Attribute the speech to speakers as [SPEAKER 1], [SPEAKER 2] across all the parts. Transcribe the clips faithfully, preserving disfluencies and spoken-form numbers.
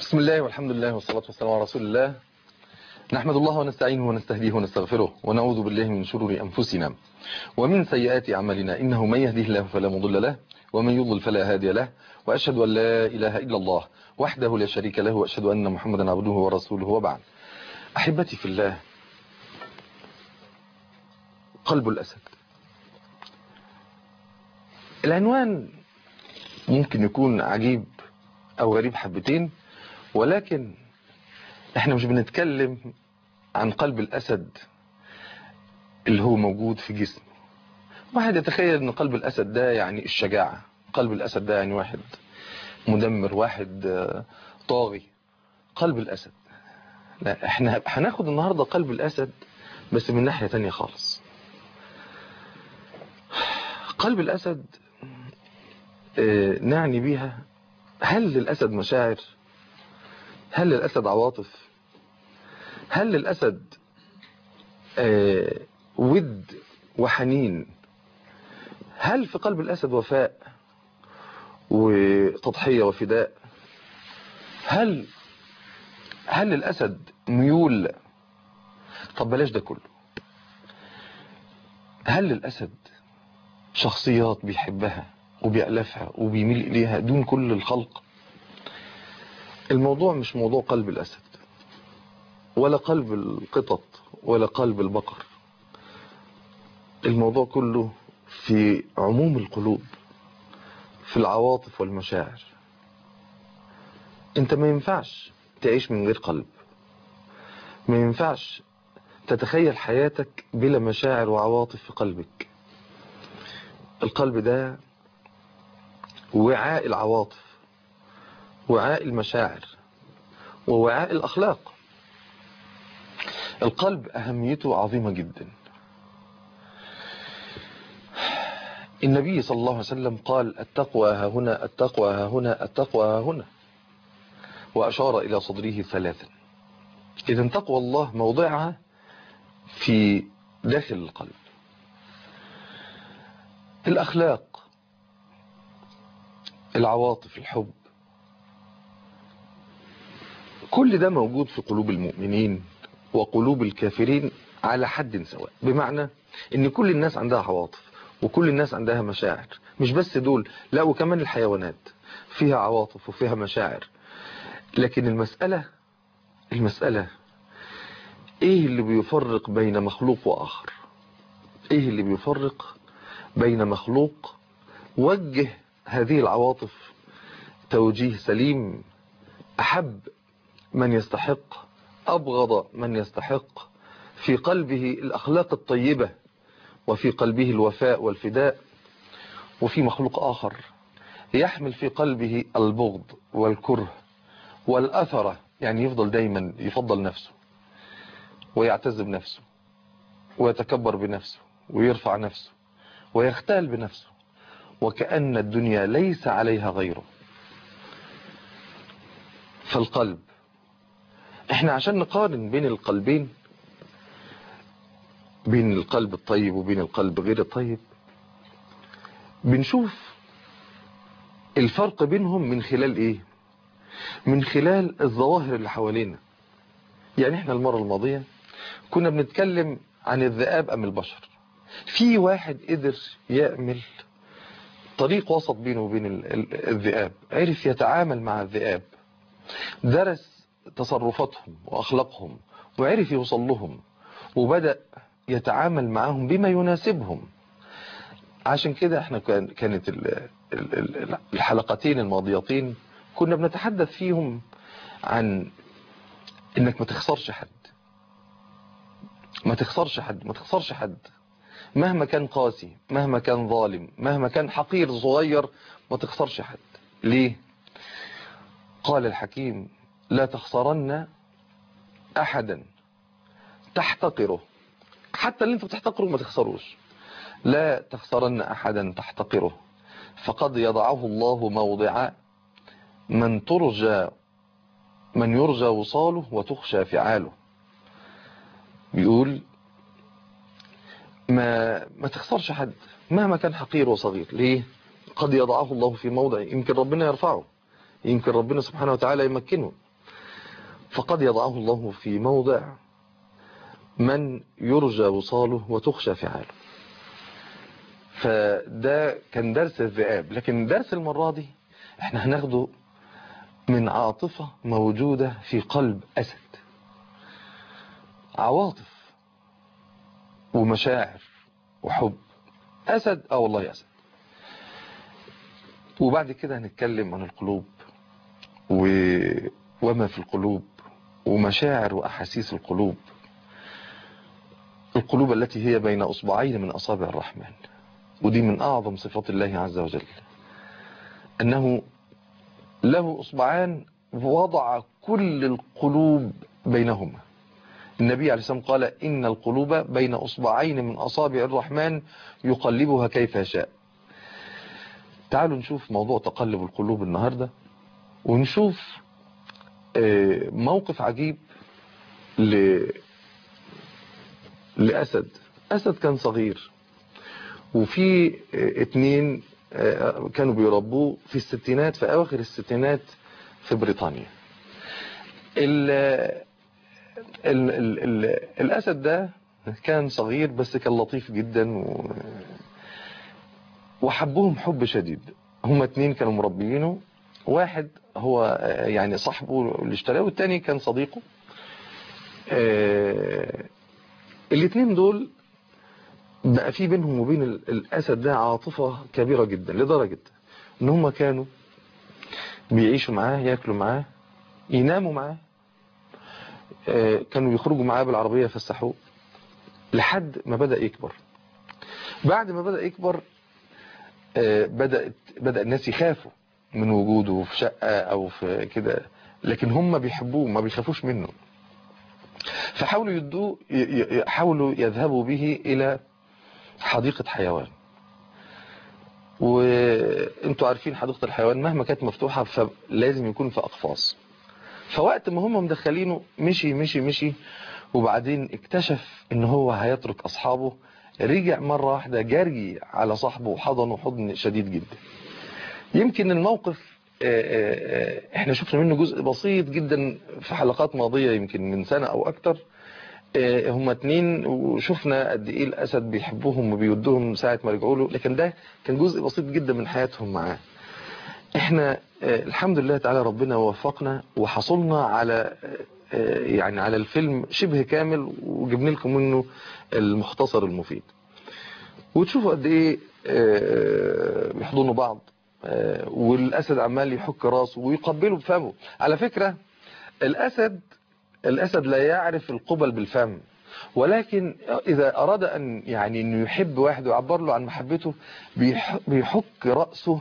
[SPEAKER 1] بسم الله والحمد لله والصلاة والسلام على رسول الله. نحمد الله ونستعينه ونستهديه ونستغفره ونعوذ بالله من شرور أنفسنا ومن سيئات أعمالنا، إنه من يهده الله فلا مضل له ومن يضلل فلا هادي له، وأشهد أن لا إله إلا الله وحده لا شريك له، وأشهد أن محمدا عبده ورسوله، وبعد. أحبتي في الله، قلب الأسد. العنوان ممكن يكون عجيب أو غريب حبتين، ولكن احنا مش بنتكلم عن قلب الأسد اللي هو موجود في جسم واحد. يتخيل ان قلب الأسد ده يعني الشجاعة، قلب الأسد ده يعني واحد مدمر، واحد طاغي. قلب الأسد لا، احنا هناخد النهاردة قلب الأسد بس من ناحية تانية خالص. قلب الأسد اه نعني بيها، هل للأسد مشاعر؟ هل للأسد عواطف؟ هل للأسد اه ود وحنين؟ هل في قلب الأسد وفاء وتضحية وفداء؟ هل هل للأسد ميول؟ طب بلاش ده كله، هل للأسد شخصيات بيحبها وبيألفها وبيميل إليها دون كل الخلق؟ الموضوع مش موضوع قلب الأسد ولا قلب القطط ولا قلب البقر. الموضوع كله في عموم القلوب، في العواطف والمشاعر. انت ما ينفعش تعيش من غير قلب، ما ينفعش تتخيل حياتك بلا مشاعر وعواطف في قلبك. القلب ده وعاء العواطف، وعاء المشاعر، ووعاء الأخلاق. القلب أهميته عظيمة جدا. النبي صلى الله عليه وسلم قال: التقوى ها هنا، التقوى ها هنا، التقوى ها هنا، وأشار إلى صدره ثلاثا. إذن تقوى الله موضعها في داخل القلب. الأخلاق، العواطف، الحب، كل ده موجود في قلوب المؤمنين وقلوب الكافرين على حد سواء. بمعنى ان كل الناس عندها عواطف وكل الناس عندها مشاعر، مش بس دول، لا، وكمان الحيوانات فيها عواطف وفيها مشاعر. لكن المسألة المسألة ايه اللي بيفرق بين مخلوق واخر؟ ايه اللي بيفرق بين مخلوق وجه هذه العواطف توجيه سليم، احب من يستحق، أبغض من يستحق، في قلبه الأخلاق الطيبة وفي قلبه الوفاء والفداء، وفي مخلوق آخر يحمل في قلبه البغض والكره والأثرة، يعني يفضل دايما يفضل نفسه ويعتز بنفسه ويتكبر بنفسه ويرفع نفسه ويختال بنفسه وكأن الدنيا ليس عليها غيره. فالقلب، احنا عشان نقارن بين القلبين، بين القلب الطيب وبين القلب غير الطيب، بنشوف الفرق بينهم من خلال ايه؟ من خلال الظواهر اللي حوالينا. يعني احنا المرة الماضية كنا بنتكلم عن الذئاب ام البشر. في واحد قدر يعمل طريق وسط بينه وبين الذئاب، عرف يتعامل مع الذئاب، درس تصرفاتهم واخلاقهم وعرف يوصل لهم وبدأ يتعامل معهم بما يناسبهم. عشان كده احنا كانت الحلقتين الماضيتين كنا بنتحدث فيهم عن انك ما تخسرش حد، ما تخسرش حد، ما تخسرش حد مهما كان قاسي، مهما كان ظالم، مهما كان حقير صغير، ما تخسرش حد. ليه؟ قال الحكيم: لا تخسرن احدا تحتقره. حتى اللي انت بتحتقره ما تخسروش. لا تخسرن احدا تحتقره، فقد يضعه الله موضع من ترجى من يرجى وصاله وتخشى فعاله. بيقول ما ما تخسرش حد مهما كان حقير وصغير. ليه؟ قد يضعه الله في موضع يمكن ربنا يرفعه، يمكن ربنا سبحانه وتعالى يمكنه. فقد يضعه الله في موضع من يرجى وصاله وتخشى فعاله. فده كان درس الذئاب. لكن درس المرة دي احنا هناخده من عاطفة موجودة في قلب أسد. عواطف ومشاعر وحب أسد. اه والله أسد. وبعد كده هنتكلم عن القلوب و... وما في القلوب ومشاعر وأحاسيس القلوب. القلوب التي هي بين أصبعين من أصابع الرحمن. ودي من أعظم صفات الله عز وجل، أنه له أصبعان وضع كل القلوب بينهما. النبي عليه الصلاة والسلام قال إن القلوب بين أصبعين من أصابع الرحمن يقلبها كيف يشاء. تعالوا نشوف موضوع تقلب القلوب النهاردة، ونشوف موقف عجيب ل... لأسد. أسد كان صغير، وفي اتنين كانوا بيربوه في الستينات، في أواخر الستينات في بريطانيا. ال ال ال ال الأسد ده كان صغير بس كان لطيف جدا و... وحبهم حب شديد. هما اتنين كانوا مربيينه، واحد هو يعني صاحبه اللي اشتراه، والتاني كان صديقه. اه... الاتنين دول بقى في بينهم وبين الأسد ده عاطفة كبيرة جدا، لدرجة ان هما كانوا بيعيشوا معاه، ياكلوا معاه، يناموا معاه، اه... كانوا يخرجوا معاه بالعربية يفسحوه، لحد ما بدأ يكبر. بعد ما بدأ يكبر اه... بدأت بدأ الناس يخافوا من وجوده في شقة او في كده، لكن هم بيحبوه ما بيخافوش منه. فحاولوا يدوه، حاولوا يذهبوا به الى حديقة حيوان. وانتوا عارفين حديقة الحيوان مهما كانت مفتوحة فلازم يكون في اقفاص. فوقت ما هم مدخلينه مشي مشي مشي، وبعدين اكتشف ان هو هيترك اصحابه، رجع مرة واحدة جري على صاحبه وحضنه حضن شديد جدا. يمكن الموقف احنا شفنا منه جزء بسيط جدا في حلقات ماضية، يمكن من سنة او اكتر. هما اتنين وشفنا قد ايه الاسد بيحبوهم وبيودوهم ساعة ما رجعوا له، لكن ده كان جزء بسيط جدا من حياتهم معاه. احنا الحمد لله تعالى ربنا وفقنا وحصلنا على يعني على الفيلم شبه كامل، وجبنا لكم منه المختصر المفيد. وتشوفوا قد ايه بيحضنوا بعض، والاسد عمال يحك راسه ويقبله بفمه. على فكرة الاسد الاسد لا يعرف القبل بالفم، ولكن اذا اراد ان يعني انه يحب واحد ويعبر له عن محبته بيحك راسه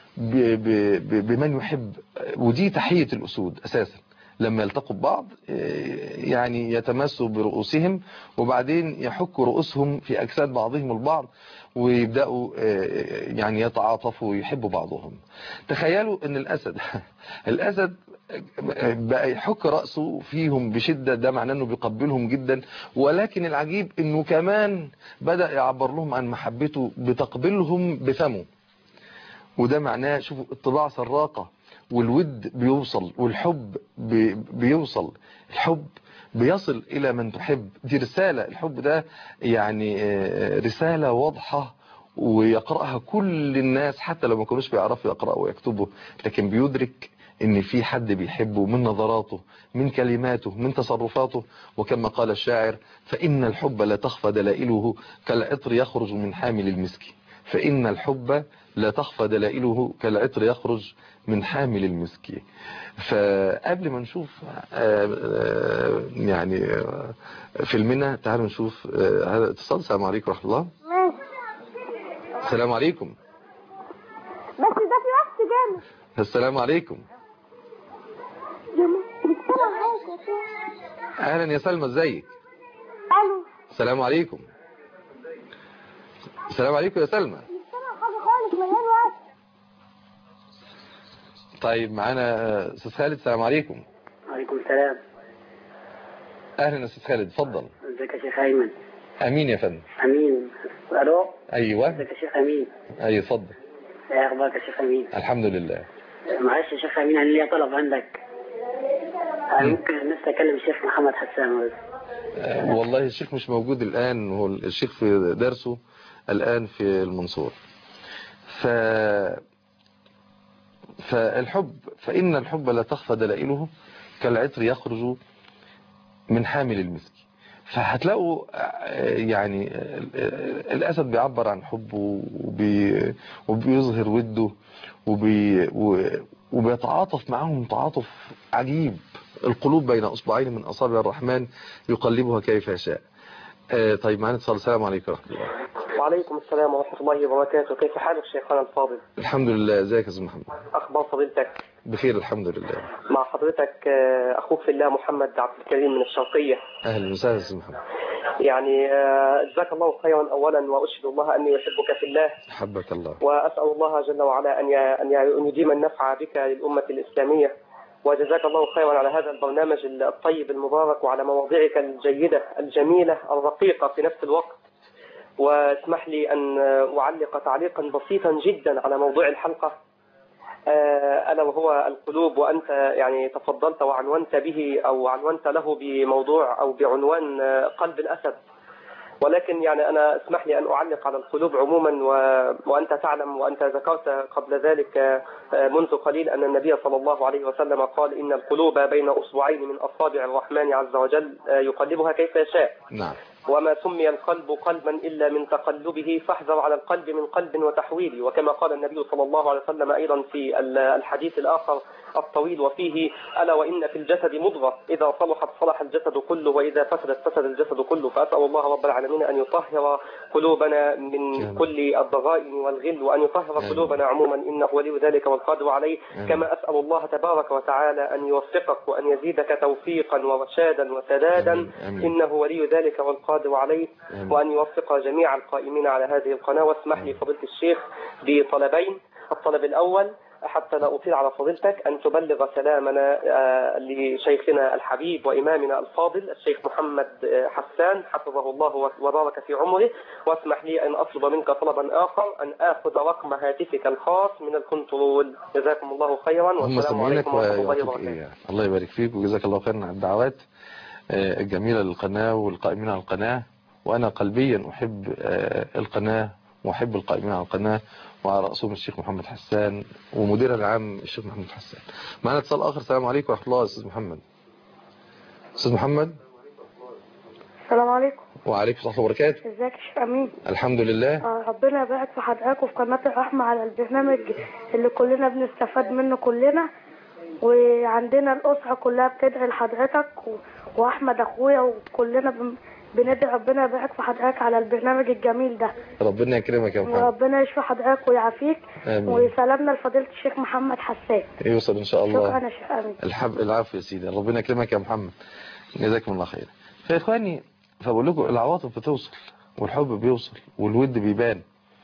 [SPEAKER 1] بمن يحب. ودي تحية الاسود اساسا، لما يلتقوا ببعض يعني يتمسوا برؤوسهم، وبعدين يحكوا رؤوسهم في اجساد بعضهم البعض، ويبدأوا يعني يتعاطفوا ويحبوا بعضهم. تخيلوا ان الاسد الاسد بقى يحك رأسه فيهم بشدة، ده معناه انه بيقبلهم جدا. ولكن العجيب انه كمان بدأ يعبر لهم عن محبته بتقبلهم بفمه، وده معناه شوفوا اطلاع سراقة، والود بيوصل، والحب بيوصل، الحب بيصل إلى من تحب. دي رسالة، الحب ده يعني رسالة واضحة ويقرأها كل الناس، حتى لو ما كانوش بيعرفوا يقرأوا ويكتبوا، لكن بيدرك ان في حد بيحبه من نظراته، من كلماته، من تصرفاته. وكما قال الشاعر: فإن الحب لا تخفى دلائله كالعطر يخرج من حامل المسك. فإن الحب لا تخفى دلائله كالعطر يخرج من حامل المسك. فقبل ما نشوف يعني فيلمنا، تعالوا نشوف هذا الاتصال. السلام عليكم ورحمة الله. السلام عليكم.
[SPEAKER 2] بس ده في وقت جامد.
[SPEAKER 1] السلام عليكم. اهلا يا سلمى، ازيك؟
[SPEAKER 2] الو.
[SPEAKER 1] السلام عليكم. السلام عليكم يا سلمى.
[SPEAKER 2] مش سامع حاجه خالص من غير وقت.
[SPEAKER 1] طيب معانا استاذ خالد. السلام عليكم.
[SPEAKER 3] وعليكم السلام.
[SPEAKER 1] اهلا يا استاذ خالد، اتفضل.
[SPEAKER 3] ازيك يا شيخ ايمن؟
[SPEAKER 1] امين يا فندم.
[SPEAKER 3] امين. الو.
[SPEAKER 1] ايوه.
[SPEAKER 3] ازيك يا شيخ امين؟
[SPEAKER 1] ايوه اتفضل.
[SPEAKER 3] ايه اخبارك يا شيخ امين؟
[SPEAKER 1] الحمد لله.
[SPEAKER 3] معلش يا شيخ امين، انا ليا طلب عندك. أنا ممكن لسه أكلم الشيخ محمد حسان بس.
[SPEAKER 1] آه، والله الشيخ مش موجود الآن، هو الشيخ في درسه الآن في المنصور. ف فالحب فإن الحب لا تخفى دلائله كالعطر يخرج من حامل المسك. فهتلاقوا يعني الأسد بيعبر عن حبه وبي وبيظهر وده وبي وبيتعاطف معهم تعاطف عجيب. القلوب بين أصبعين من أصابع الرحمن يقلبها كيف يشاء. طيب معنا اتصال. السلام عليكم ورحمة الله.
[SPEAKER 4] وعليكم السلام ورحمة الله وبركاته. كيف حالك شيخنا الفاضل؟
[SPEAKER 1] الحمد لله. ازيك يا استاذ محمد؟
[SPEAKER 4] أخبار فضيلتك؟
[SPEAKER 1] بخير الحمد لله.
[SPEAKER 4] مع حضرتك أخوك في الله محمد عبد الكريم من الشرقية.
[SPEAKER 1] أهلا وسهلا يا استاذ محمد.
[SPEAKER 4] يعني جزاك الله خيرا أولا، وأشهد الله أني أحبك في الله.
[SPEAKER 1] حبك الله.
[SPEAKER 4] وأسأل الله جل وعلا أن أن يديم النفع بك للأمة الإسلامية. وجزاك الله خيرا على هذا البرنامج الطيب المبارك وعلى مواضيعك الجيدة الجميلة الرقيقة في نفس الوقت. واسمح لي أن أعلق تعليقا بسيطا جدا على موضوع الحلقة، ألا وهو القلوب. وأنت يعني تفضلت وعنونت به أو عنونت له بموضوع أو بعنوان قلب الأسد، ولكن يعني أنا اسمح لي أن أعلق على القلوب عموما. و... وأنت تعلم وأنت ذكرت قبل ذلك منذ قليل أن النبي صلى الله عليه وسلم قال إن القلوب بين أصبعين من أصابع الرحمن عز وجل يقلبها كيف يشاء.
[SPEAKER 1] نعم.
[SPEAKER 4] وما سمي القلب قلبا إلا من تقلبه، فاحذر على القلب من قلب وتحويل. وكما قال النبي صلى الله عليه وسلم أيضا في الحديث الآخر الطويل وفيه: ألا وإن في الجسد مضغة إذا صلحت صلح الجسد كله وإذا فسدت فسد الجسد كله. فأسأل الله رب العالمين أن يطهر قلوبنا من كل الضغائن والغل، وأن يطهر قلوبنا عموما، إنه ولي ذلك والقادر عليه. كما أسأل الله تبارك وتعالى أن يوفقك وأن يزيدك توفيقا ورشادا وسدادا، إنه ولي ذلك والقادر عليه. وأن يوفق جميع القائمين على هذه القناة. واسمح لي فضيلة الشيخ بطلبين. الطلب الأول حتى لا أطيل على فضيلتك أن تبلغ سلامنا لشيخنا الحبيب وإمامنا الفاضل الشيخ محمد حسان حفظه الله وبارك في عمره. واسمح لي أن أطلب منك طلبا آخر، أن آخذ رقم هاتفك الخاص من الكنترول. جزاكم الله خيرا والسلام عليكم ورحمة الله وبركاته.
[SPEAKER 1] الله يبارك فيك وجزاك الله خيرا على الدعوات الجميلة للقناة والقائمين على القناة. وأنا قلبيا أحب القناة وأحب القائمين على القناة، وعلى رأسهم الشيخ محمد حسان ومدير العام الشيخ محمد حسان. معنا اتصال آخر. السلام عليكم ورحمة الله. أستاذ محمد. أستاذ محمد.
[SPEAKER 2] السلام عليكم.
[SPEAKER 1] وعليكم السلام وبركاته.
[SPEAKER 2] ازيك يا شيخ امين؟
[SPEAKER 1] الحمد لله.
[SPEAKER 2] آه ربنا يبارك في حضرتك وفي قناة الرحمة على البرنامج اللي كلنا بنستفاد منه كلنا. وعندنا الأسرة كلها بتدعي لحضرتك و... وأحمد أخويا وكلنا بن... بندعي ربنا يبارك في حضرتك على البرنامج الجميل ده.
[SPEAKER 1] ربنا يكرمك يا محمد.
[SPEAKER 2] وربنا يشفي حضرتك ويعافيك.
[SPEAKER 1] آمين.
[SPEAKER 2] وسلامنا لفضيلة الشيخ محمد حسان.
[SPEAKER 1] يوصل إن شاء الله.
[SPEAKER 2] شكرا يا شيخ أمين.
[SPEAKER 1] الحب العفو يا سيدي. ربنا يكرمك يا محمد. جزاكم الله خير. فيا إخواني، فبقول لكم العواطف بتوصل والحب بيوصل والود بيبان.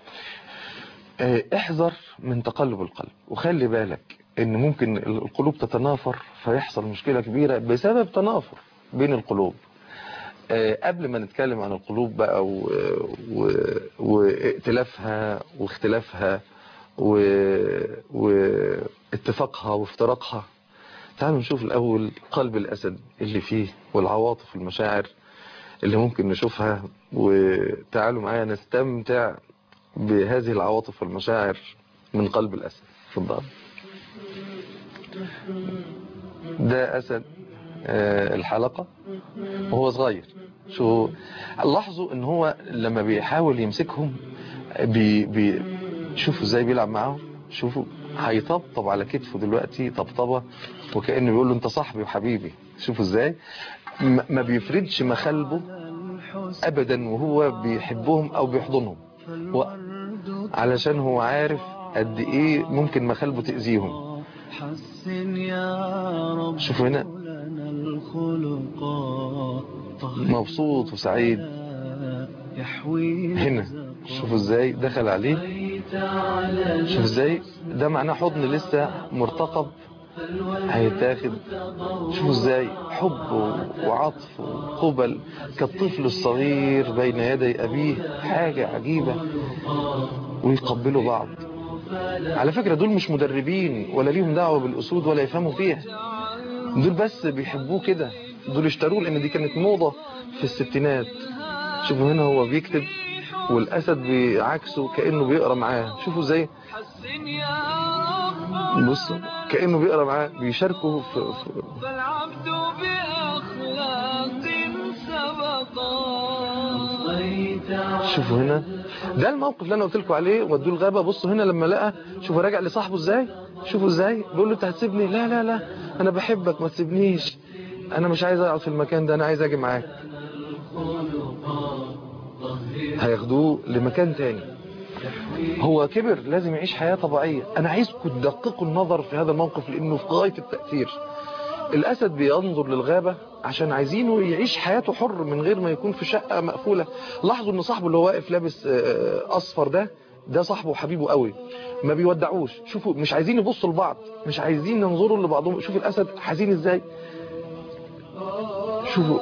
[SPEAKER 1] احذر من تقلب القلب، وخلي بالك ان ممكن القلوب تتنافر فيحصل مشكلة كبيرة بسبب تنافر بين القلوب. قبل ما نتكلم عن القلوب بقى وائتلافها واختلافها واتفاقها وافتراقها، تعالوا نشوف الأول قلب الأسد اللي فيه والعواطف المشاعر اللي ممكن نشوفها. وتعالوا معايا نستمتع بهذه العواطف والمشاعر من قلب الأسد. تفضل. ده أسد الحلقة وهو صغير. شو لاحظوا ان هو لما بيحاول يمسكهم بي بي شوفوا ازاي بيلعب معاهم. شوفوا هيطبطب على كتفه دلوقتي طبطبة وكأنه بيقول له انت صاحبي وحبيبي. شوفوا ازاي ما بيفردش مخالبه ابدا وهو بيحبهم او بيحضنهم، علشان هو عارف قد ايه ممكن مخالبه تأذيهم. شوفوا هنا مبسوط وسعيد. هنا شوفوا ازاي دخل عليه. شوفوا ازاي ده معناه حضن لسه مرتقب هيتاخد. شوفوا ازاي حب وعطف وقبل كالطفل الصغير بين يدي أبيه، حاجة عجيبة. ويقبلوا بعض. على فكرة دول مش مدربين ولا ليهم دعوة بالأسود ولا يفهموا فيها. دول بس بيحبوه كده، دول اشتروه لان دي كانت موضة في الستينات. شوفوا هنا هو بيكتب والاسد بعكسه كأنه بيقرأ معاه. شوفوا ازاي، بصوا كأنه بيقرأ معاه، بيشاركوا في, في
[SPEAKER 5] فالعبد بأخلاق سبقا.
[SPEAKER 1] شوفوا هنا ده الموقف اللي انا قلت لكم عليه، ودوه الغابه. بصوا هنا لما لقى، شوفوا راجع لصاحبه ازاي، شوفوا ازاي بيقول له انت هتسيبني؟ لا لا لا انا بحبك ما تسيبنيش، انا مش عايز اقعد في المكان ده، انا عايز اجي معاك. هياخدوه لمكان تاني. هو كبر لازم يعيش حياه طبيعيه. انا عايزكم تدققوا النظر في هذا الموقف لانه في غايه التاثير. الأسد بينظر للغابة عشان عايزينه يعيش حياته حر من غير ما يكون في شقة مقفولة. لاحظوا ان صاحبه اللي هو واقف لابس أصفر ده ده صاحبه وحبيبه قوي، ما بيودعوش. شوفوا مش عايزين يبصوا لبعض، مش عايزين ينظروا لبعضهم. شوفوا الأسد حزين ازاي، شوفوا.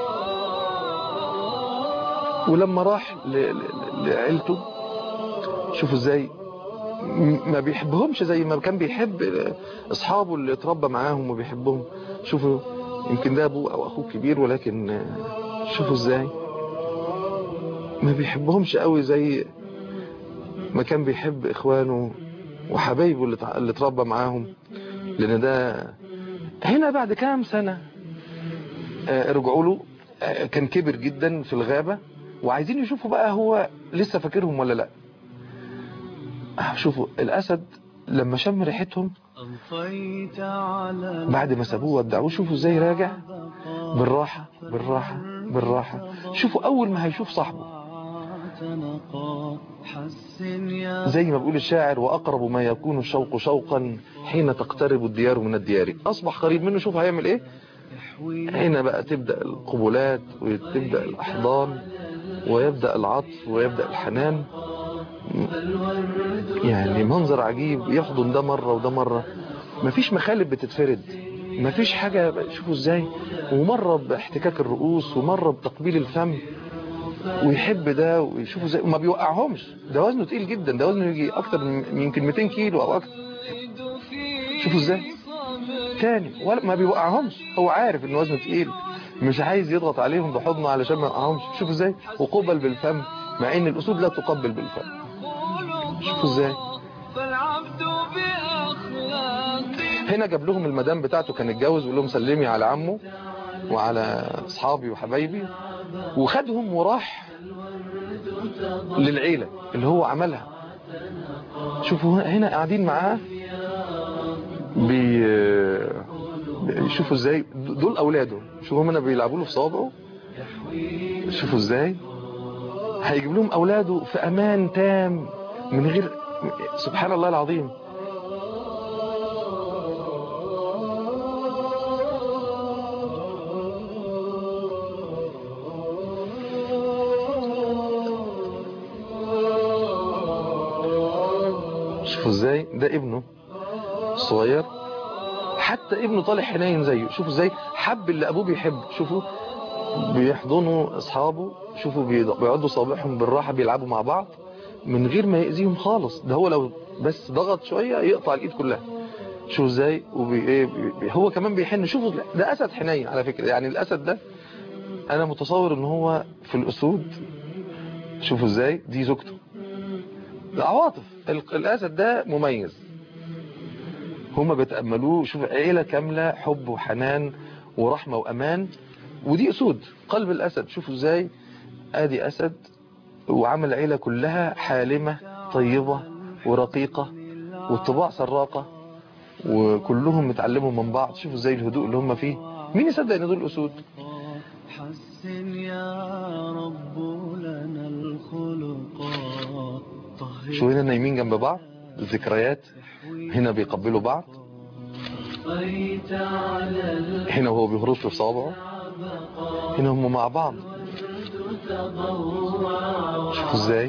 [SPEAKER 1] ولما راح لعيلته شوفوا ازاي ما بيحبهمش زي ما كان بيحب اصحابه اللي اتربى معاهم وبيحبهم. شوفوا يمكن ده ابوه او اخوه كبير، ولكن شوفوا ازاي ما بيحبهمش قوي زي ما كان بيحب اخوانه وحبايبه اللي اتربى معاهم. لان ده هنا بعد كام سنة رجعوا له، كان كبر جدا في الغابة وعايزين يشوفوا بقى هو لسه فاكرهم ولا لا. شوفوا الأسد لما شم ريحتهم بعد ما سابوه ودعوه، شوفوا ازاي راجع بالراحة بالراحة بالراحة. شوفوا أول ما هيشوف صاحبه زي ما بيقول الشاعر، وأقرب ما يكون الشوق شوقا حين تقترب الديار من الديار. أصبح قريب منه. شوف هيعمل ايه هنا بقى، تبدأ القبلات وتبدأ الأحضان ويبدأ العطف ويبدأ الحنان. يعني منظر عجيب، يحضن ده مرة وده مرة، مفيش مخالب بتتفرد، مفيش حاجة. شوفوا ازاي، ومرة باحتكاك الرؤوس ومرة بتقبيل الفم، ويحب ده ويشوفوا ازاي وما بيوقعهمش. ده وزنه تقيل جدا، ده وزنه يجي اكتر من يمكن مئتين كيلو او اكتر. شوفوا ازاي تاني، ولا ما بيوقعهمش. هو عارف ان وزنه تقيل، مش عايز يضغط عليهم بحضنه علشان ما يوقعهمش. شوفوا ازاي، وقبل بالفم، مع ان الاسود لا تقبل بالفم. شوفوا ازاي هنا جاب لهم المدام بتاعته، كان اتجوز، وقال لهم سلمي على عمه وعلى اصحابي وحبايبي، وخدهم وراح للعيلة اللي هو عملها. شوفوا هنا قاعدين معاه بي... شوفوا ازاي دول اولاده. شوفوا هنا بيلعبوا له في صوابعه. شوفوا ازاي هيجيب لهم اولاده في امان تام من غير، سبحان الله العظيم. شوفوا ازاي ده ابنه الصغير، حتى ابنه طالع حنين زيه. شوفوا ازاي حب اللي ابوه بيحب. شوفوا بيحضنوا اصحابه، شوفوا بيقعدوا صابعهم بالراحة، بيلعبوا مع بعض من غير ما يأذيهم خالص. ده هو لو بس ضغط شوية يقطع الايد كلها. شوفوا ازاي وبي ايه بي هو كمان بيحن. شوفوا ده اسد حنين على فكرة. يعني الاسد ده انا متصور ان هو في الاسود. شوفوا ازاي دي زوجته. العواطف، الاسد ده مميز، هما بيتأملوه. شوف عيلة كاملة، حب وحنان ورحمة وأمان. ودي أسود قلب الأسد. شوفوا ازاي ادي أسد وعمل عيلة كلها حالمة طيبة ورقيقة والطباع سراقة، وكلهم متعلموا من بعض. شوفوا ازاي الهدوء اللي هم فيه. مين يصدق ان دول أسود؟ شو هنا نايمين جنب بعض، الذكريات هنا بيقبلوا بعض، هنا وهو بيهرش في صابعه، هنا هم مع بعض. شوفوا ازاي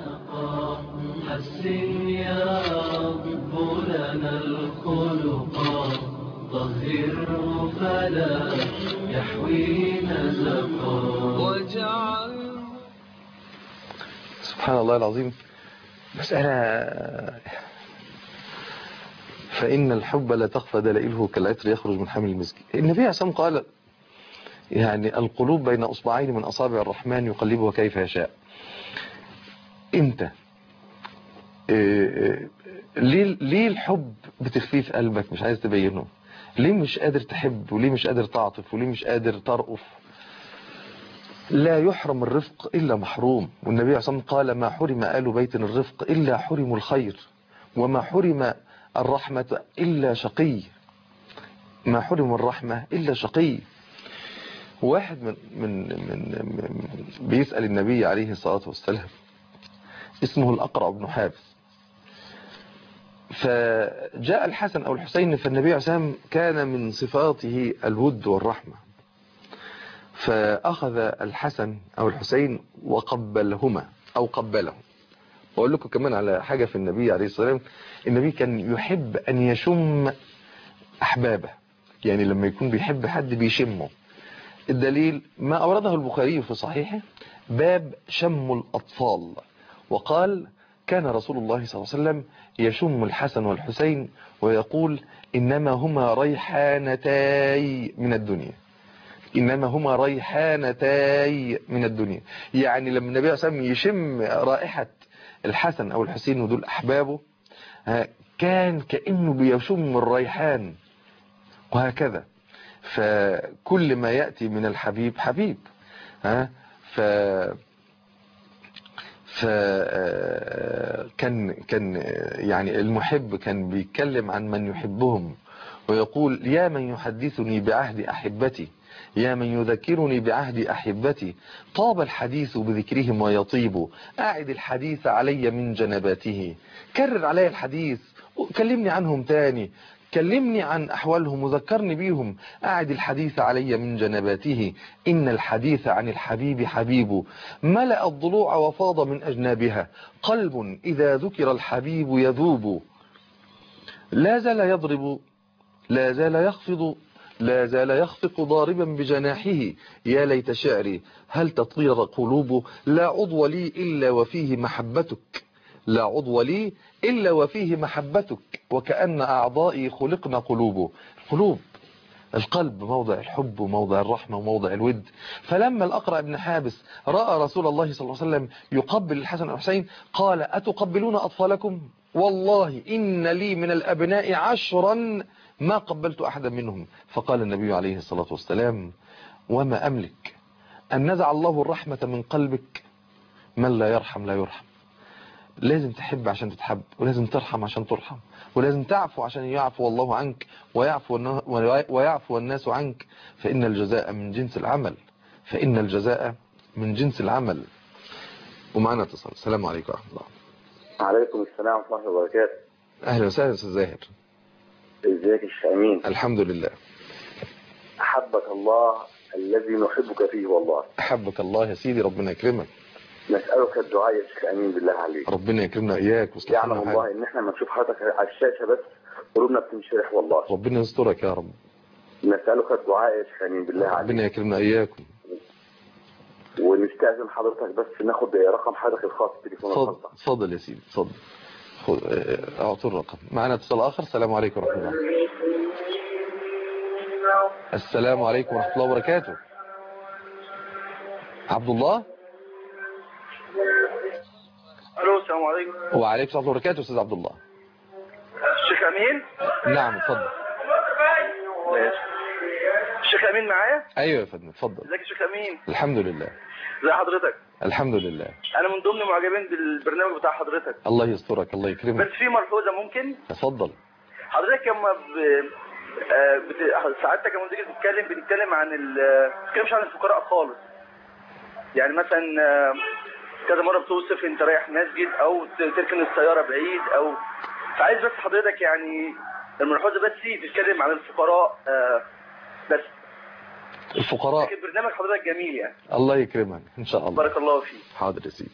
[SPEAKER 1] حسن يا رب لنا الخلق طهره فلا يحوي نزقا وجعل. سبحان الله العظيم. مسألة فإن الحب لا تخفى دلائله كالعطر يخرج من حمل المسك. النبي عليه الصلاة والسلام قال يعني القلوب بين أصبعين من أصابع الرحمن يقلبها كيف يشاء. أنت إيه ليه ليه الحب بتخفيه في قلبك مش عايز تبينه؟ ليه مش قادر تحب وليه مش قادر تعطف وليه مش قادر ترأف؟ لا يحرم الرفق إلا محروم. والنبي عليه الصلاة والسلام قال ما حرم آل بيت الرفق إلا حرموا الخير، وما حرم الرحمة إلا شقي. ما حرم الرحمة إلا شقي. واحد من, من, من, من بيسأل النبي عليه الصلاة والسلام اسمه الأقرع بن حابس، فجاء الحسن أو الحسين، فالنبي عليه الصلاة والسلام كان من صفاته الود والرحمة، فأخذ الحسن أو الحسين وقبلهما أو قبلهم. وأقول لكم كمان على حاجة في النبي عليه الصلاة والسلام، النبي كان يحب أن يشم أحبابه، يعني لما يكون بيحب حد بيشمه. الدليل ما أورده البخاري في صحيحه باب شم الأطفال، وقال كان رسول الله صلى الله عليه وسلم يشم الحسن والحسين ويقول إنما هما ريحانتاي من الدنيا، إنما هما ريحانتاي من الدنيا. يعني لما النبي صلى الله عليه وسلم يشم رائحة الحسن أو الحسين ودول أحبابه كان كأنه بيشم الريحان، وهكذا. فكل ما يأتي من الحبيب حبيب. ها ف ف كان كان يعني المحب كان بيتكلم عن من يحبهم ويقول يا من يحدثني بعهد أحبتي، يا من يذكرني بعهد أحبتي، طاب الحديث بذكرهم ويطيب، أعد الحديث علي من جنباته. كرر علي الحديث، كلمني عنهم تاني، كلمني عن أحوالهم وذكرني بيهم. أعد الحديث علي من جنباته، إن الحديث عن الحبيب حبيب، ملأ الضلوع وفاض من أجنابها، قلب إذا ذكر الحبيب يذوب، لا زال يضرب لا زال يخفض لا زال يخفق ضاربا بجناحه، يا ليت شعري هل تطير قلوب، لا عضو لي إلا وفيه محبتك، لا عضو لي إلا وفيه محبتك، وكأن أعضائي خلقنا قلوب. القلوب، القلب موضع الحب وموضع الرحمة وموضع الود. فلما الأقرع بن حابس رأى رسول الله صلى الله عليه وسلم يقبل الحسن والحسين قال أتقبلون أطفالكم؟ والله إن لي من الأبناء عشرا ما قبلت أحدا منهم. فقال النبي عليه الصلاة والسلام وما أملك أن نزع الله الرحمة من قلبك، من لا يرحم لا يرحم. لازم تحب عشان تتحب، ولازم ترحم عشان ترحم، ولازم تعفو عشان يعفو الله عنك ويعفو ويعفو الناس عنك، فإن الجزاء من جنس العمل، فإن الجزاء من جنس العمل. ومعنا اتصال. السلام عليكم ورحمة الله.
[SPEAKER 6] وعليكم السلام ورحمة الله وبركاته.
[SPEAKER 1] أهلا وسهلا أستاذ زاهر.
[SPEAKER 6] ازيك يا شيخ أمين؟
[SPEAKER 1] الحمد لله.
[SPEAKER 6] أحبك الله الذي نحبك فيه والله.
[SPEAKER 1] أحبك الله يا سيدي، ربنا يكرمك.
[SPEAKER 6] نسألك الدعاء يا شيخ أمين بالله عليك.
[SPEAKER 1] ربنا يكرمنا إياك ويصلح لنا
[SPEAKER 6] يعلم الله إن إحنا لما نشوف حضرتك على الشاشة بس قلوبنا بتنشرح والله.
[SPEAKER 1] ربنا يسترك يا رب.
[SPEAKER 6] نسألك الدعاء يا شيخ أمين بالله عليك.
[SPEAKER 1] ربنا يكرمنا إياكم.
[SPEAKER 6] ونستأذن حضرتك بس ناخد رقم حضرتك الخاص تليفون الخاص.
[SPEAKER 1] اتفضل يا سيدي اتفضل. خذ اعطوا الرقم. معنا اتصال آخر. السلام عليكم ورحمة الله. السلام عليكم ورحمة الله وبركاته. عبد الله.
[SPEAKER 7] الو السلام عليكم.
[SPEAKER 1] وعليكم السلام وبركاته. استاذ عبد الله.
[SPEAKER 7] الشيخ امين.
[SPEAKER 1] نعم اتفضل.
[SPEAKER 7] الشيخ امين معايا؟
[SPEAKER 1] ايوه يا فندم اتفضل.
[SPEAKER 7] ازيك يا شيخ امين؟
[SPEAKER 1] الحمد لله.
[SPEAKER 7] ازي حضرتك؟
[SPEAKER 1] الحمد لله.
[SPEAKER 7] انا من ضمن معجبين بالبرنامج بتاع حضرتك.
[SPEAKER 1] الله يسترك الله يكرمك.
[SPEAKER 7] بس في ملحوظه ممكن؟
[SPEAKER 1] اتفضل.
[SPEAKER 7] حضرتك لما ب... آه بت... ساعتك لما تيجي تتكلم بتتكلم عن ال... ما بتتكلمش عن الفقراء خالص. يعني مثلا كذا مره بتوصف انت رايح مسجد او تركن السياره بعيد او فعايز بس حضرتك يعني الملحوظه بس تتكلم عن الفقراء آه بس.
[SPEAKER 1] الفقراء.
[SPEAKER 7] لكن برنامج حضرتك جميل يعني.
[SPEAKER 1] الله يكرمك ان شاء الله.
[SPEAKER 7] بارك الله فيك.
[SPEAKER 1] حاضر يا سيدي.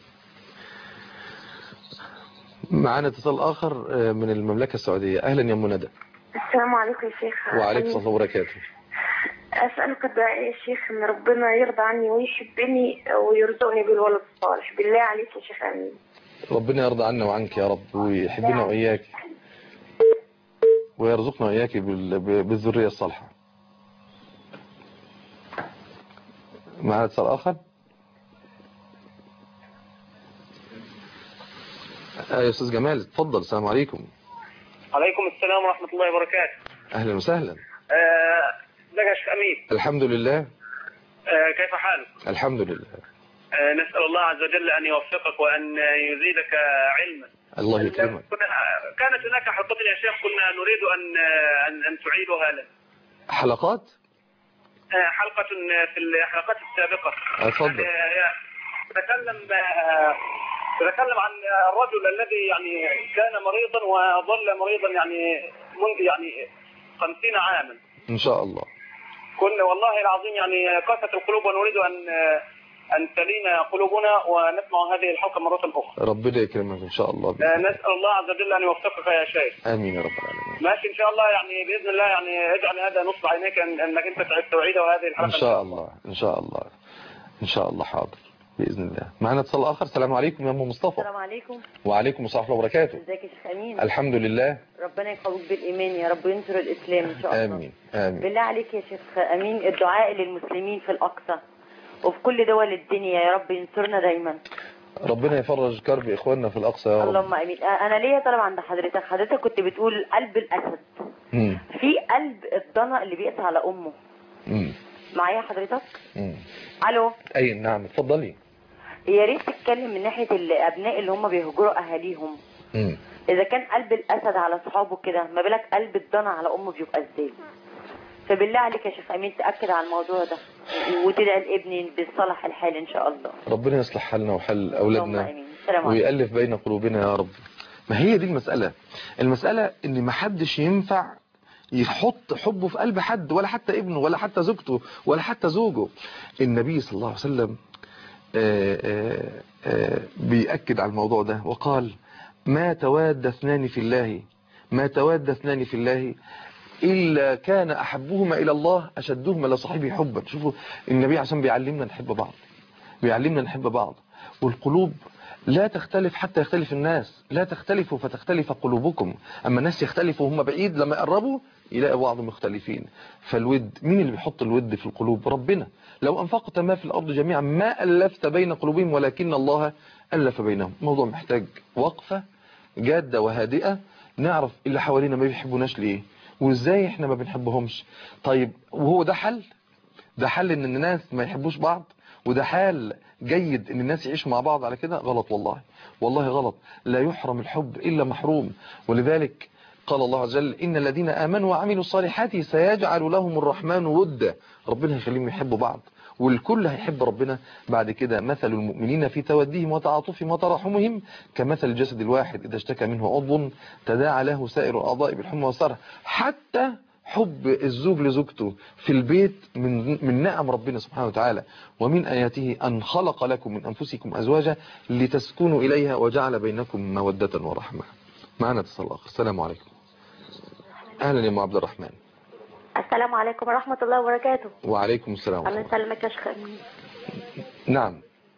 [SPEAKER 1] معانا اتصال اخر من المملكه السعوديه. اهلا يا ام ندى.
[SPEAKER 8] السلام عليكم يا شيخ.
[SPEAKER 1] وعليكم السلام وبركاته.
[SPEAKER 8] أسألك الدعاء يا شيخ إن ربنا يرضى عني ويحبني ويرزقني بالولد الصالح بالله عليك يا شيخ أمين.
[SPEAKER 1] ربنا يرضى عنا وعنك يا رب ويحبنا وإياك. ويرزقنا وإياك بال- بالذرية الصالحة. معنا اتصال آخر. آه يا أستاذ جمال اتفضل. السلام عليكم.
[SPEAKER 9] عليكم السلام ورحمة الله وبركاته.
[SPEAKER 1] أهلا وسهلا.
[SPEAKER 9] ازيك يا شيخ أمين؟
[SPEAKER 1] الحمد لله.
[SPEAKER 9] آه كيف حالك؟
[SPEAKER 1] الحمد لله.
[SPEAKER 9] آه نسأل الله عز وجل أن يوفقك وأن يزيدك علما.
[SPEAKER 1] الله يكرمك.
[SPEAKER 9] كانت هناك حلقة يا شيخ كنا نريد أن أن, أن تعيدها لنا.
[SPEAKER 1] حلقات؟
[SPEAKER 9] آه حلقة في الحلقات السابقة.
[SPEAKER 1] اتفضل.
[SPEAKER 9] آه تتكلم آه تتكلم عن الرجل الذي يعني كان مريضا وظل مريضا يعني منذ يعني خمسين عاما.
[SPEAKER 1] إن شاء الله.
[SPEAKER 9] كنا والله العظيم يعني قاست القلوب ونريد أن أن تلين قلوبنا ونسمع هذه الحلقة مرة أخرى.
[SPEAKER 1] ربنا يكرمك إن شاء الله.
[SPEAKER 9] نسأل الله عز وجل أن يوفقك يا شيخ.
[SPEAKER 1] آمين يا رب العالمين.
[SPEAKER 9] ماشي إن شاء الله يعني بإذن الله يعني اجعل هذا نصب عينيك أنك أنت تعيده هذه الحلقة.
[SPEAKER 1] إن شاء الله إن شاء الله إن شاء الله حاضر بإذن الله. معنا اتصال آخر. السلام عليكم يا أم مصطفى.
[SPEAKER 10] السلام عليكم.
[SPEAKER 1] وعليكم السلام ورحمة الله وبركاته.
[SPEAKER 10] ازيك يا شيخ أمين؟
[SPEAKER 1] الحمد لله.
[SPEAKER 10] ربنا يقويك بالإيمان يا رب وينصر الإسلام إن شاء الله.
[SPEAKER 1] آمين آمين.
[SPEAKER 10] بالله عليك يا شيخ أمين الدعاء للمسلمين في الأقصى وفي كل دول الدنيا يا رب ينصرنا دايما.
[SPEAKER 1] ربنا يفرج كرب إخواننا في الأقصى يا رب.
[SPEAKER 10] اللهم آمين. أنا ليا طلب عند حضرتك. حضرتك كنت بتقول قلب الأسد.
[SPEAKER 1] مم.
[SPEAKER 10] في قلب الضنا اللي بيقسى على أمه.
[SPEAKER 1] مم.
[SPEAKER 10] معايا حضرتك؟
[SPEAKER 1] مم.
[SPEAKER 10] ألو.
[SPEAKER 1] أي نعم اتفضلي.
[SPEAKER 10] يا ريت تتكلم من ناحية الأبناء اللي هم بيهجروا أهاليهم.
[SPEAKER 1] مم.
[SPEAKER 10] إذا كان قلب الأسد على صحابه كده ما بالك قلب الضنا على أمه بيبقى إزاي؟ فبالله عليك يا شيخ أمين تأكد على الموضوع ده وتدعي لابني بالصلاح الحال إن شاء الله.
[SPEAKER 1] ربنا يصلح حالنا وحال أولادنا
[SPEAKER 10] اللهم
[SPEAKER 1] ويألف بين قلوبنا يا رب. ما هي دي المسألة. المسألة إن ما حدش ينفع يحط حبه في قلب حد ولا حتى ابنه ولا حتى زوجته ولا حتى زوجه. النبي صلى الله عليه وسلم آآ آآ بيأكد على الموضوع ده وقال ما تواد اثنان في الله ما تواد اثنان في الله إلا كان أحبهما إلى الله أشدهما لصاحبه حبا. شوفوا النبي عشان بيعلمنا نحب بعض بيعلمنا نحب بعض. والقلوب لا تختلف حتى يختلف الناس. لا تختلفوا فتختلف قلوبكم. أما الناس يختلفوا وهم بعيد لما يقربوا يلاقي بعض مختلفين. فالود مين اللي بيحط الود في القلوب؟ ربنا. لو أنفقت ما في الأرض جميعا ما ألفت بين قلوبهم ولكن الله ألف بينهم. موضوع محتاج وقفة جادة وهادئة نعرف اللي حوالينا ما بيحبوناش ليه وإزاي إحنا ما بنحبهمش. طيب وهو ده حل؟ ده حل إن الناس ما يحبوش بعض؟ وده حال جيد ان الناس يعيشوا مع بعض على كده؟ غلط والله والله غلط. لا يحرم الحب إلا محروم. ولذلك قال الله عز وجل إن الذين آمنوا وعملوا الصالحات سيجعل لهم الرحمن ودا. ربنا هيخليهم يحبوا بعض والكل هيحب ربنا بعد كده. مثل المؤمنين في توديهم وتعاطفهم وتراحمهم كمثل الجسد الواحد إذا اشتكى منه عضو تداعى له سائر الأعضاء بالحمى والسهر. حتى حب الزوج لزوجته في البيت من من نعم ربنا سبحانه وتعالى. ومن آياته أن خلق لكم من أنفسكم أزواجا لتسكنوا إليها وجعل بينكم مودة ورحمة. معنا اتصال آخر. السلام عليكم. أهلا يا أم عبد الرحمن.
[SPEAKER 2] السلام عليكم ورحمة الله وبركاته.
[SPEAKER 1] وعليكم السلام.
[SPEAKER 2] الله يسلمك يا شيخ أمين.
[SPEAKER 1] نعم.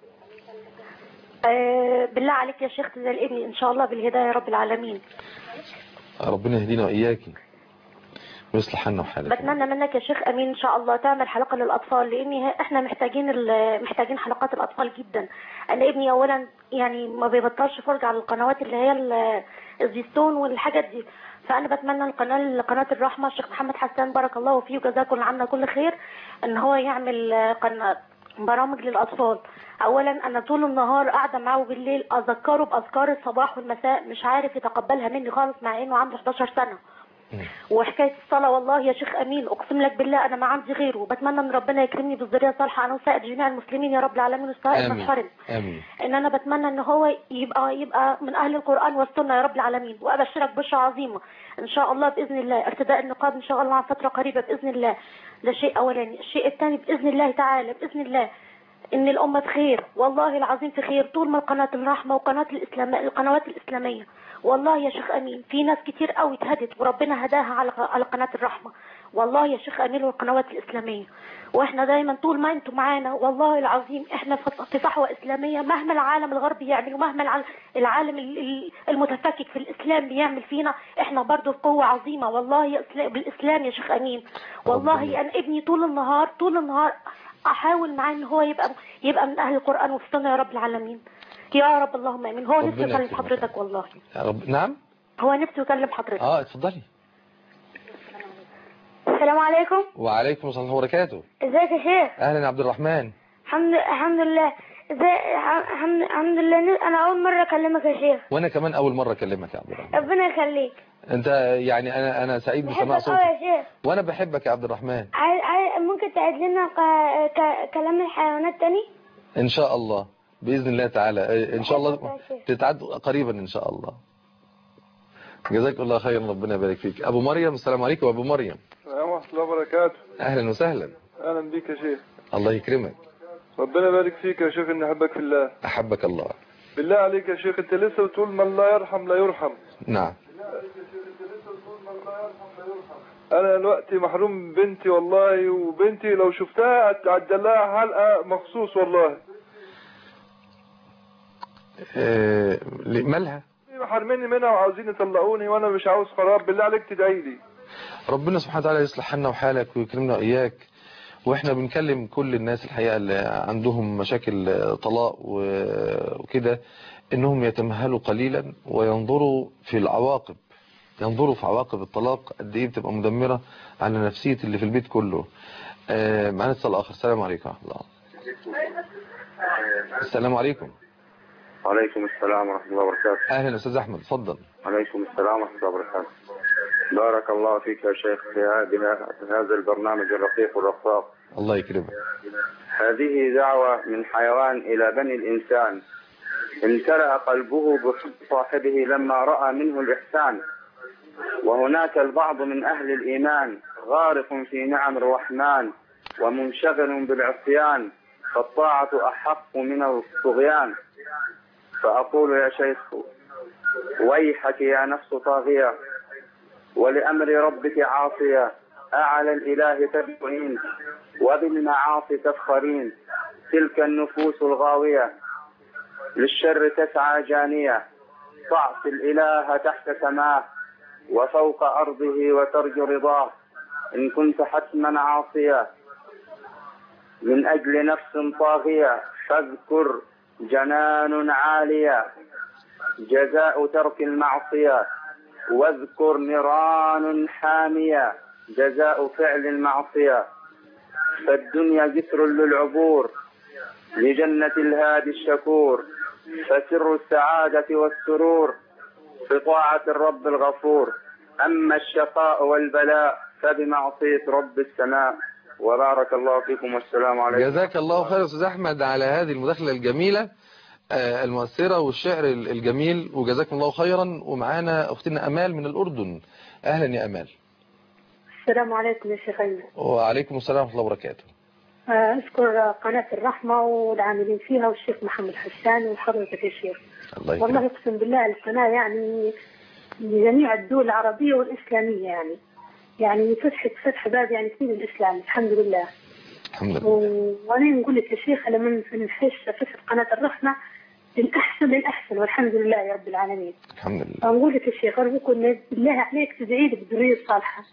[SPEAKER 2] أه بالله عليك يا شيخ تزال ابني إن شاء الله بالهداية يا رب العالمين.
[SPEAKER 1] ربنا يهدينا وإياكي ويصلح حالنا وحالك.
[SPEAKER 2] بتمنى منك يا شيخ أمين إن شاء الله تعمل حلقة للأطفال لأن احنا محتاجين محتاجين حلقات الأطفال جدا. أنا ابني أولا يعني ما بيبطلش فرجة على القنوات اللي هي الزيستون والحاجات دي. فأنا بتمنى القناة قناة الرحمة الشيخ محمد حسان بارك الله فيه وجزاكم عنا كل خير إن هو يعمل قناة برامج للأطفال. أولا أنا طول النهار قاعدة معه بالليل أذكره بأذكار الصباح والمساء مش عارف يتقبلها مني خالص مع إنه عنده إحداشر سنة. وحكاية الصلاة والله يا شيخ أمين أقسم لك بالله أنا ما عندي غيره. بتمنى أن ربنا يكرمني بالذرية الصالحة أنا وسائر جميع المسلمين يا رب العالمين والسائر المحترم.
[SPEAKER 1] آمين.
[SPEAKER 2] إن أنا بتمنى أن هو يبقى يبقى من أهل القرآن والسنة يا رب العالمين. وأبشرك بشرى عظيمة إن شاء الله بإذن الله ارتداء النقاب إن شاء الله عن فترة قريبة بإذن الله. ده شيء أولاني. الشيء الثاني بإذن الله تعالى بإذن الله ان الامه بخير، والله العظيم في خير طول ما قناه الرحمه وقناه الاسلام القنوات الاسلاميه. والله يا شيخ امين في ناس كتير قوي اتهدت وربنا هداها على على قناه الرحمه، والله يا شيخ امين والقنوات الاسلاميه. واحنا دايما طول ما انتم معانا والله العظيم احنا في صحوه اسلاميه، مهما العالم الغربي يعمل ومهما العالم المتفكك في الاسلام بيعمل فينا، احنا برضو في قوه عظيمه والله بالاسلام يا شيخ امين. والله انا ابني طول النهار طول النهار احاول معاه ان هو يبقى يبقى من اهل القران والسنه يا رب العالمين. يا رب اللهم امين. هو نفسه يكلم حضرتك والله.
[SPEAKER 1] يا رب. نعم
[SPEAKER 2] هو نفسه يكلم حضرتك.
[SPEAKER 1] اه اتفضلي.
[SPEAKER 2] السلام عليكم.
[SPEAKER 1] وعليكم السلام ورحمه الله وبركاته.
[SPEAKER 2] ازيك يا شيخ؟
[SPEAKER 1] اهلا يا عبد الرحمن.
[SPEAKER 2] الحمد الحمد لله. ازاي الحمد الحمد لله. انا اول مره اكلمك يا شيخ.
[SPEAKER 1] وانا كمان اول مره اكلمك يا عبد الرحمن.
[SPEAKER 2] ربنا يخليك.
[SPEAKER 1] انت يعني انا انا سعيد بسماع صوتك.
[SPEAKER 2] بحبك قوي يا شيخ.
[SPEAKER 1] وانا بحبك يا عبد الرحمن.
[SPEAKER 2] عايز عايز ممكن تعيد لنا ك... ك... كلام الحيوانات تاني؟
[SPEAKER 1] ان شاء الله باذن الله تعالى ان شاء الله تتعد قريبا ان شاء الله. جزاك الله خيرا ربنا يبارك فيك. ابو مريم السلام عليكم. ابو مريم.
[SPEAKER 11] السلام ورحمه الله وبركاته.
[SPEAKER 1] اهلا وسهلا.
[SPEAKER 11] اهلا بيك يا شيخ.
[SPEAKER 1] الله يكرمك.
[SPEAKER 11] ربنا يبارك فيك يا شيخ، اني احبك في الله.
[SPEAKER 1] احبك الله.
[SPEAKER 11] بالله عليك يا شيخ انت لسه بتقول من لا يرحم لا يرحم.
[SPEAKER 1] نعم.
[SPEAKER 11] انا دلوقتي محروم بنتي والله، وبنتي لو شفتها هتعدل لها حلقه مخصوص والله.
[SPEAKER 1] إيه مالها؟
[SPEAKER 11] حارميني منها وعاوزين يطلقوني وانا مش عاوز قرار. بالله عليك تدعي لي.
[SPEAKER 1] ربنا سبحانه وتعالى يصلح حالنا وحالك ويكرمنا واياك. واحنا بنكلم كل الناس الحقيقه اللي عندهم مشاكل طلاق وكده انهم يتمهلوا قليلا وينظروا في العواقب، ينظروا في عواقب الطلاق قد ايه بتبقى مدمره على نفسيه اللي في البيت كله. آه معانا اتصال اخر. السلام عليكم ورحمه الله. السلام عليكم.
[SPEAKER 6] وعليكم السلام ورحمه الله وبركاته.
[SPEAKER 1] اهلا استاذ احمد اتفضل.
[SPEAKER 6] وعليكم السلام ورحمه الله وبركاته. بارك الله فيك يا شيخ في هذا البرنامج الرقيق والرقاق.
[SPEAKER 1] الله يكرمك.
[SPEAKER 6] هذه دعوة من حيوان إلى بني الإنسان امتلأ قلبه بحب صاحبه لما رأى منه الإحسان. وهناك البعض من أهل الإيمان غارق في نعم الرحمن ومنشغل بالعصيان، فالطاعة أحق من الطغيان. فأقول يا شيخ ويحك يا نفس طاغية ولأمر ربك عاصية، أعلى الإله تدعين وبالمعاصي تفخرين. تلك النفوس الغاوية للشر تسعى جانية، تعصي الإله تحت سماه وفوق أرضه وترجو رضاه. إن كنت حتما عاصية من أجل نفس طاغية فاذكر جنان عالية جزاء ترك المعصية، واذكر نيران حامية جزاء فعل المعصية. فالدنيا جسر للعبور لجنة الهادي الشكور، فسر السعادة والسرور في طاعة الرب الغفور. أما الشقاء والبلاء فبمعصية رب السماء. وبارك الله فيكم والسلام عليكم.
[SPEAKER 1] جزاك الله خير أستاذ أحمد على هذه المداخلة الجميلة المؤثرة والشعر الجميل، وجزاكم الله خيرا. ومعانا أختنا أمال من الأردن. أهلا يا أمال.
[SPEAKER 12] السلام عليكم يا شيخ أيمن.
[SPEAKER 1] وعليكم السلام ورحمة الله وبركاته.
[SPEAKER 12] أشكر قناة الرحمة والعاملين فيها والشيخ محمد حسان وحضرتك يا شيخ.
[SPEAKER 1] الله يكرمك.
[SPEAKER 12] والله أقسم بالله القناة يعني لجميع الدول العربية والإسلامية يعني يعني فتحت فتح باب يعني كثير الإسلام الحمد لله.
[SPEAKER 1] الحمد لله.
[SPEAKER 12] وأنا نقول لك يا شيخ لما نحس فتح قناة الرحمة للأحسن للأحسن والحمد لله يا رب العالمين.
[SPEAKER 1] الحمد لله.
[SPEAKER 12] ونقول لك يا شيخ أرجوكم بالله عليك تدعي لي بالذرية الصالحة.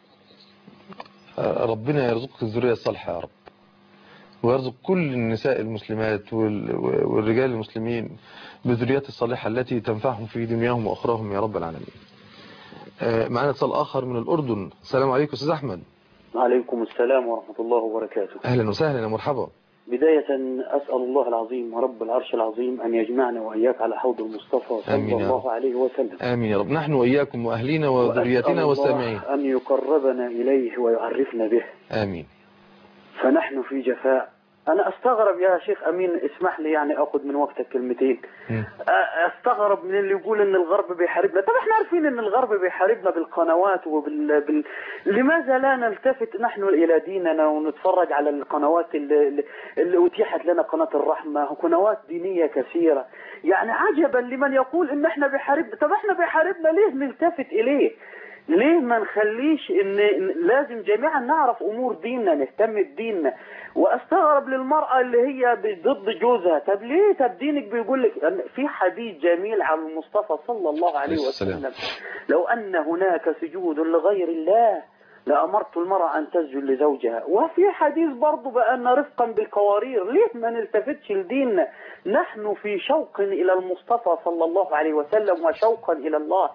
[SPEAKER 1] ربنا يرزقك الذرية الصالحة يا رب، ويرزق كل النساء المسلمات والرجال المسلمين بالذريات الصالحة التي تنفعهم في دنياهم وأخراهم يا رب العالمين. معنا اتصال آخر من الأردن. السلام عليكم أستاذ أحمد.
[SPEAKER 13] وعليكم السلام ورحمة الله وبركاته.
[SPEAKER 1] أهلا وسهلا ومرحبا.
[SPEAKER 13] بداية أسأل الله العظيم رب العرش العظيم أن يجمعنا وإياك على حوض المصطفى صلى الله عليه وسلم.
[SPEAKER 1] آمين يا رب. نحن وإياكم وأهلينا وذريتنا والسامعين.
[SPEAKER 13] أن يقربنا إليه ويعرفنا به.
[SPEAKER 1] آمين.
[SPEAKER 13] فنحن في جفاء، أنا أستغرب يا شيخ أمين، اسمح لي يعني أخذ من وقتك كلمتين. أستغرب من اللي يقول إن الغرب بيحاربنا. طب إحنا عارفين إن الغرب بيحاربنا بالقنوات وبال بال... لماذا لا نلتفت نحن إلى ديننا ونتفرج على القنوات اللي, اللي أتيحت لنا، قناة الرحمة وقنوات دينية كثيرة. يعني عجبا لمن يقول إن إحنا بيحاربنا. طب إحنا بيحاربنا ليه نلتفت إليه؟ ليه ما نخليش ان لازم جميعا نعرف امور ديننا، نهتم بديننا؟ واستغرب للمرأة اللي هي ضد جوزها. طب ليه؟ طب دينك بيقول لك في حديث جميل عن المصطفى صلى الله عليه وسلم، لو ان هناك سجود لغير الله لأمرت المرأة أن تسجد لزوجها. وفي حديث برضو بأن رفقا بالقوارير. ليه ما نلتفتش لديننا؟ نحن في شوق إلى المصطفى صلى الله عليه وسلم وشوقا إلى الله.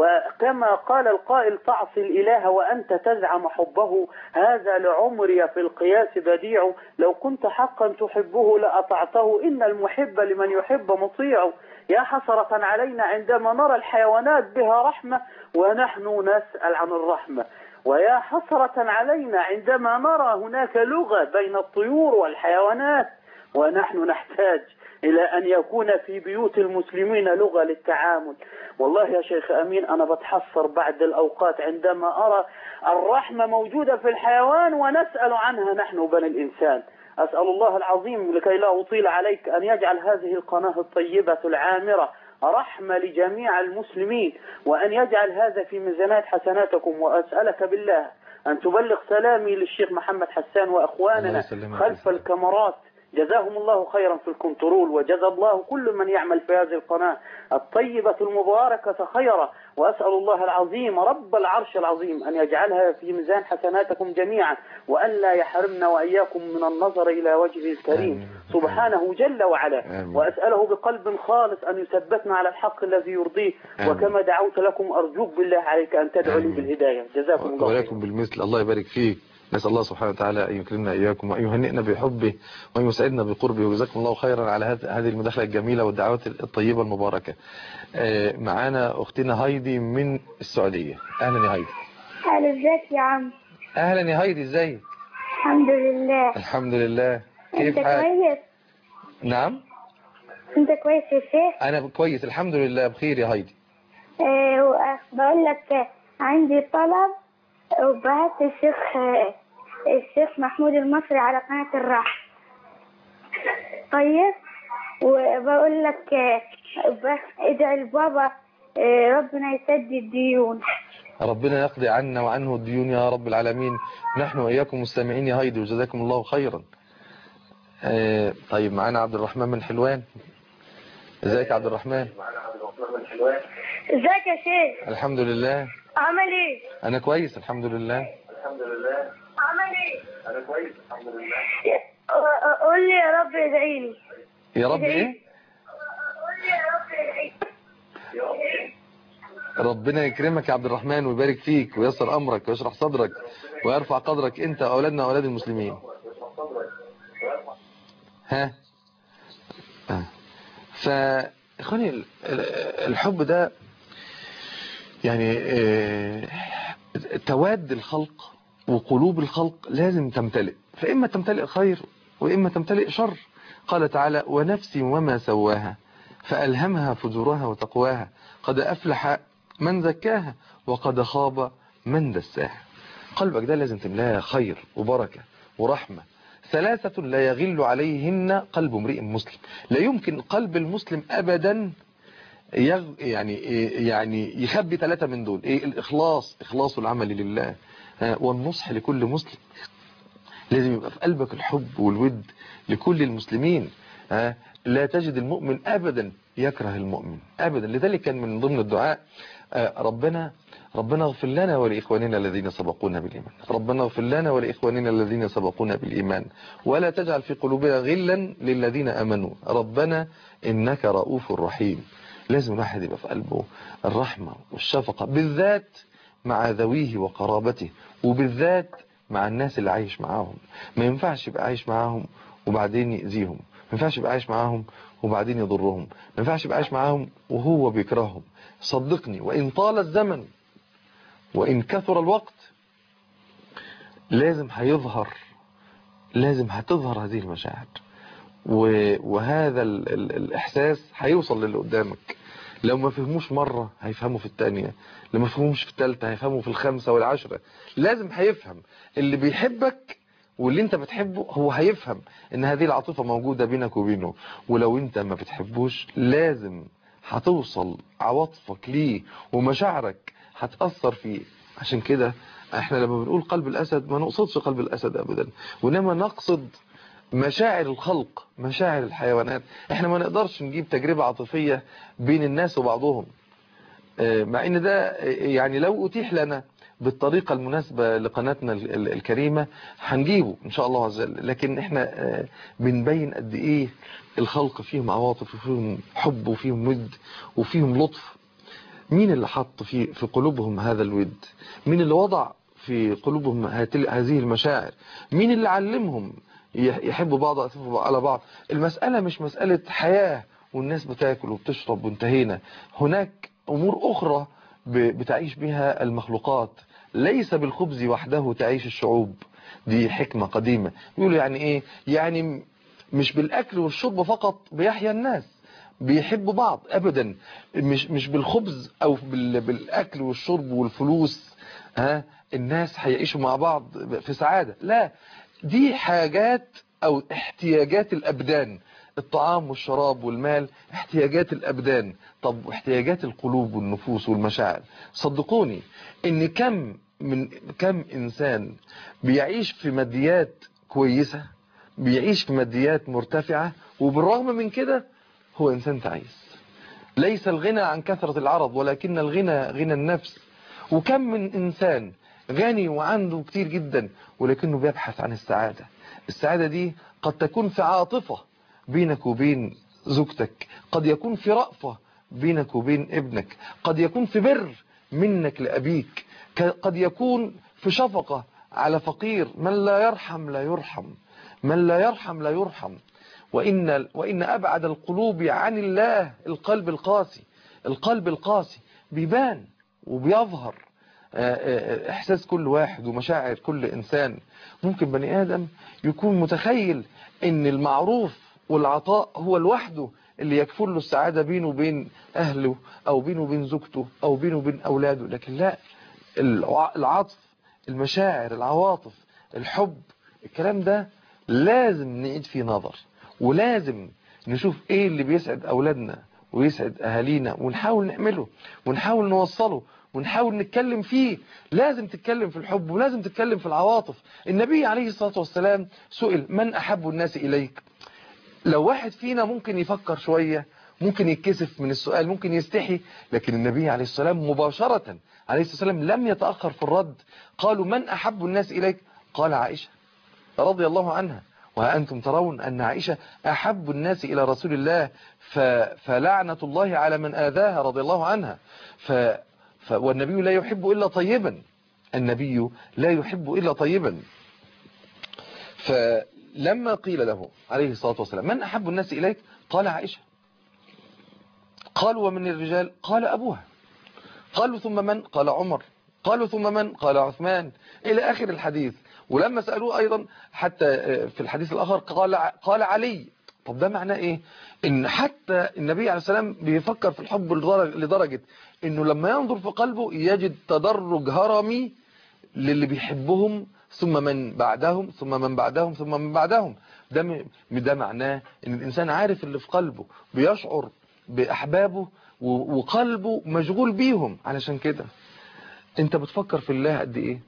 [SPEAKER 13] وكما قال القائل تعصي الإله وأنت تزعم حبه، هذا لعمري في القياس بديع، لو كنت حقا تحبه لأطعته، إن المحب لمن يحب مطيع. يا حسرة علينا عندما نرى الحيوانات بها رحمة ونحن نسأل عن الرحمة، ويا حسرة علينا عندما نرى هناك لغة بين الطيور والحيوانات ونحن نحتاج إلى أن يكون في بيوت المسلمين لغة للتعامل. والله يا شيخ أمين أنا بتحسر بعد الأوقات عندما أرى الرحمة موجودة في الحيوان ونسأل عنها نحن بني الإنسان. أسأل الله العظيم لكي لا أطيل عليك أن يجعل هذه القناة الطيبة العامرة رحمة لجميع المسلمين، وأن يجعل هذا في ميزانات حسناتكم. وأسألك بالله أن تبلغ سلامي للشيخ محمد حسان وأخواننا خلف الكاميرات، جزاهم الله خيرا في الكنترول، وجزا الله كل من يعمل في هذه القناة الطيبة المباركة خيرا. وأسأل الله العظيم رب العرش العظيم أن يجعلها في ميزان حسناتكم جميعا، وأن لا يحرمنا وإياكم من النظر إلى وجهه الكريم سبحانه جل وعلا. وأسأله بقلب خالص أن يثبتنا على الحق الذي يرضيه. وكما دعوت لكم أرجوك بالله عليك أن تدعوا لي بالهداية. جزاكم الله خيرا.
[SPEAKER 1] ولكم بالمثل. الله يبارك فيك. نسأل الله سبحانه وتعالى أن يكرمنا إياكم وأن يهنئنا بحبه وأن يسعدنا بقربه. وجزاكم الله خيرا على هذه المداخلة الجميلة والدعوات الطيبة المباركة. معانا أختنا هايدي من السعودية. أهلا يا هايدي.
[SPEAKER 2] أهلا. ازيك يا عم؟
[SPEAKER 1] أهلا يا هايدي، ازيك؟
[SPEAKER 2] الحمد لله.
[SPEAKER 1] الحمد لله. كيف
[SPEAKER 2] انت
[SPEAKER 1] حالك؟
[SPEAKER 2] كويس؟
[SPEAKER 1] نعم
[SPEAKER 2] انت كويس يا شيخ؟
[SPEAKER 1] أنا كويس الحمد لله بخير يا هايدي.
[SPEAKER 2] أه بقول لك عندي طلب وبعت الشيخ الشيخ محمود المصري على قناة الرحمة. طيب وبقول لك ادعي لبابا ربنا يسدد الديون.
[SPEAKER 1] ربنا يقضي عنا وعنه الديون يا رب العالمين. نحن وإياكم مستمعين يا هايدي وجزاكم الله خيرا. آه طيب معانا عبد الرحمن من حلوان. ازيك يا عبد الرحمن؟
[SPEAKER 2] ازيك يا شيخ؟
[SPEAKER 1] الحمد لله.
[SPEAKER 2] عامل ايه؟
[SPEAKER 1] انا كويس الحمد لله.
[SPEAKER 2] الحمد لله. عامل ايه؟ انا كويس الحمد لله. قول لي يا رب ادعي لي.
[SPEAKER 1] يا رب ايه؟
[SPEAKER 2] قول لي يا رب ادعي لي.
[SPEAKER 1] ربنا يكرمك يا عبد الرحمن ويبارك فيك وييسر امرك ويشرح صدرك ويرفع قدرك انت واولادنا واولاد المسلمين. ها ها فاخواني الحب ده يعني تواد الخلق وقلوب الخلق لازم تمتلئ، فإما تمتلئ خير وإما تمتلئ شر. قال تعالى ونفس وما سواها فألهمها فجورها وتقواها قد أفلح من زكاها وقد خاب من دساها. قلبك ده لازم تملاه خير وبركة ورحمة. ثلاثة لا يغل عليهن قلب امرئ مسلم. لا يمكن قلب المسلم أبدا يغ يعني يعني يخبي ثلاثة من دول. ايه؟ الإخلاص، إخلاص العمل لله، والنصح لكل مسلم. لازم يبقى في قلبك الحب والود لكل المسلمين. لا تجد المؤمن أبدا يكره المؤمن أبدا. لذلك كان من ضمن الدعاء ربنا ربنا اغفر لنا ولإخواننا الذين سبقونا بالإيمان، ربنا اغفر لنا ولإخواننا الذين سبقونا بالإيمان ولا تجعل في قلوبنا غلا للذين آمنوا ربنا إنك رؤوف رحيم. لازم الواحد يبقى في قلبه الرحمة والشفقة، بالذات مع ذويه وقرابته، وبالذات مع الناس اللي عايش معاهم. ما ينفعش يبقى عايش معاهم وبعدين يأذيهم، ما ينفعش يبقى عايش معاهم وبعدين يضرهم، ما ينفعش يبقى عايش معاهم وهو بيكرههم. صدقني وإن طال الزمن وإن كثر الوقت لازم هيظهر لازم هتظهر هذه المشاعر، وهذا ال ال الإحساس هيوصل للي قدامك. لو ما فهموش مرة هيفهموا في الثانية، لو ما فهموش في الثالثة هيفهموا في الخامسة والعشرة. لازم هيفهم اللي بيحبك واللي انت بتحبه، هو هيفهم ان هذه العاطفة موجودة بينك وبينه. ولو انت ما بتحبوش لازم هتوصل عواطفك ليه ومشاعرك هتأثر فيه. عشان كده احنا لما بنقول قلب الأسد ما نقصدش قلب الأسد أبدا، وإنما نقصد مشاعر الخلق، مشاعر الحيوانات. احنا ما نقدرش نجيب تجربة عاطفية بين الناس وبعضهم، مع ان ده يعني لو اتيح لنا بالطريقة المناسبة لقناتنا الكريمة هنجيبه ان شاء الله عز وجل. لكن احنا بنبين قد ايه الخلق فيهم عواطف وفيهم حب وفيهم ود وفيهم لطف. مين اللي حط في في قلوبهم هذا الود؟ مين اللي وضع في قلوبهم هذه المشاعر؟ مين اللي علمهم يحبوا بعض ويعطفوا على بعض؟ المسألة مش مسألة حياة والناس بتاكل وبتشرب وانتهينا. هناك أمور أخرى بتعيش بها المخلوقات. ليس بالخبز وحده تعيش الشعوب، دي حكمة قديمة. يقولوا يعني إيه؟ يعني مش بالأكل والشرب فقط بيحيا الناس، بيحبوا بعض أبدا. مش مش بالخبز أو بالأكل والشرب والفلوس ها الناس هيعيشوا مع بعض في سعادة. لا، دي حاجات أو احتياجات الأبدان. الطعام والشراب والمال احتياجات الأبدان. طب احتياجات القلوب والنفوس والمشاعر، صدقوني ان كم من كم إنسان بيعيش في ماديات كويسة، بيعيش في ماديات مرتفعة، وبالرغم من كده هو إنسان تعيس. ليس الغنى عن كثرة العرض ولكن الغنى غنى النفس. وكم من إنسان غني وعنده كتير جدا ولكنه بيبحث عن السعادة. السعادة دي قد تكون في عاطفة بينك وبين زوجتك، قد يكون في رأفة بينك وبين ابنك، قد يكون في بر منك لأبيك، قد يكون في شفقة على فقير. من لا يرحم لا يرحم، من لا يرحم لا يرحم. وإن, وإن أبعد القلوب عن الله القلب القاسي. القلب القاسي بيبان وبيظهر إحساس كل واحد ومشاعر كل إنسان. ممكن بني آدم يكون متخيل إن المعروف والعطاء هو لوحده اللي يكفل له السعادة بينه وبين أهله أو بينه وبين زوجته أو بينه وبين أولاده. لكن لا، العطف، المشاعر، العواطف، الحب، الكلام ده لازم نعيد فيه نظر، ولازم نشوف ايه اللي بيسعد أولادنا ويسعد أهالينا ونحاول نعمله ونحاول نوصله ونحاول نتكلم فيه. لازم تتكلم في الحب ولازم تتكلم في العواطف. النبي عليه الصلاة والسلام سئل من أحب الناس إليك. لو واحد فينا ممكن يفكر شوية، ممكن يتكسف من السؤال، ممكن يستحي، لكن النبي عليه الصلاة والسلام مباشرة عليه الصلاة والسلام لم يتأخر في الرد. قالوا من أحب الناس إليك؟ قال عائشة رضي الله عنها. وأنتم ترون أن عائشة أحب الناس إلى رسول الله، فلعنة الله على من آذاها رضي الله عنها. ف... ف... والنبي لا يحب إلا طيبا، النبي لا يحب إلا طيبا. فلما قيل له عليه الصلاة والسلام من أحب الناس إليك؟ قال عائشة. قالوا ومن الرجال؟ قال أبوها. قالوا ثم من؟ قال عمر. قالوا ثم من؟ قال عثمان، إلى آخر الحديث. ولما سألوه أيضا حتى في الحديث الآخر قال قال علي. طب ده معناه إيه؟ إن حتى النبي عليه السلام بيفكر في الحب لدرجة إنه لما ينظر في قلبه يجد تدرج هرمي للي بيحبهم، ثم من بعدهم ثم من بعدهم ثم من بعدهم. ده ده معناه إن الإنسان عارف اللي في قلبه، بيشعر بأحبابه وقلبه مشغول بيهم. علشان كده أنت بتفكر في الله قد إيه؟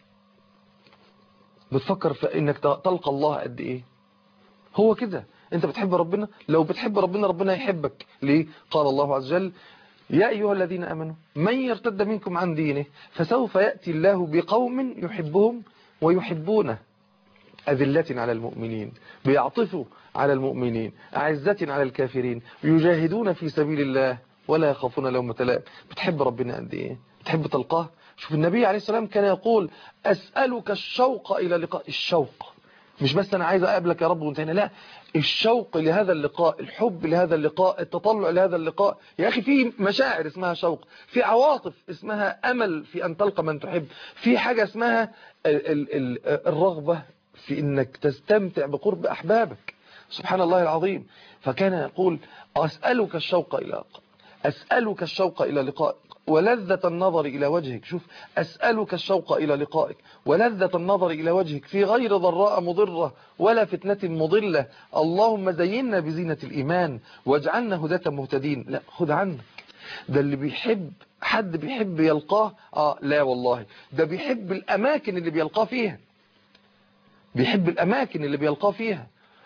[SPEAKER 1] بتفكر في انك تلقى الله قد ايه؟ هو كده. انت بتحب ربنا، لو بتحب ربنا ربنا يحبك. ليه؟ قال الله عز وجل يا ايها الذين امنوا من يرتد منكم عن دينه فسوف يأتي الله بقوم يحبهم ويحبونه أذلة على المؤمنين، بيعطفوا على المؤمنين، أعزة على الكافرين، يجاهدون في سبيل الله ولا يخافون لومة لائم. بتحب ربنا قد ايه؟ بتحب تلقاه؟ شوف النبي عليه السلام كان يقول أسألك الشوق إلى لقاء. الشوق مش بس أنا عايز أقابلك يا رب وانتهينا، لا، الشوق لهذا اللقاء، الحب لهذا اللقاء، التطلع لهذا اللقاء. يا أخي في مشاعر اسمها شوق، في عواطف اسمها أمل في أن تلقى من تحب، في حاجة اسمها ال ال ال الرغبة في في انك تستمتع بقرب احبابك. سبحان الله العظيم. فكان يقول اسألك الشوق الى لقائك، اسألك الشوق الى لقائك ولذة النظر الى وجهك. شوف، اسألك الشوق الى لقائك ولذة النظر الى وجهك في غير ضراء مضرة ولا فتنة مضلة. اللهم زينا بزينة الايمان واجعلنا هداة مهتدين. لا، خد عنك. ده اللي بيحب حد بيحب يلقاه، اه لا والله، ده بيحب الاماكن اللي بيلقاه فيها، بيحب الاماكن اللي بيلقاه فيها.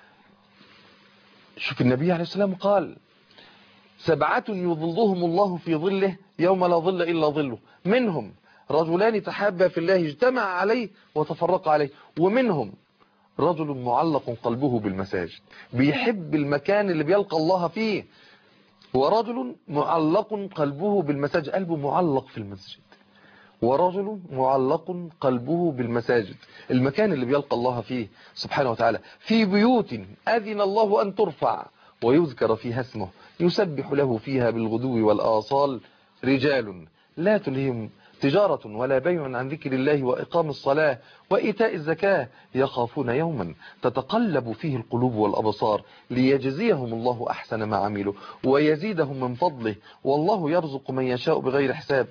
[SPEAKER 1] شوف النبي عليه السلام قال سبعة يظلهم الله في ظله يوم لا ظل إلا ظله، منهم رجلان تحابا في الله اجتمع عليه وتفرق عليه، ومنهم رجل معلق قلبه بالمساجد، بيحب المكان اللي بيلقى الله فيه، ورجل معلق قلبه بالمساجد، قلبه معلق في المسجد، ورجل معلق قلبه بالمساجد، المكان اللي بيلقى الله فيه سبحانه وتعالى، في بيوت أذن الله أن ترفع ويذكر فيها اسمه يسبح له فيها بالغدو والآصال رجال لا تلهم تجارة ولا بيع عن ذكر الله وإقام الصلاة وإيتاء الزكاة يخافون يوما تتقلب فيه القلوب والأبصار ليجزيهم الله أحسن ما عملوا ويزيدهم من فضله والله يرزق من يشاء بغير حساب.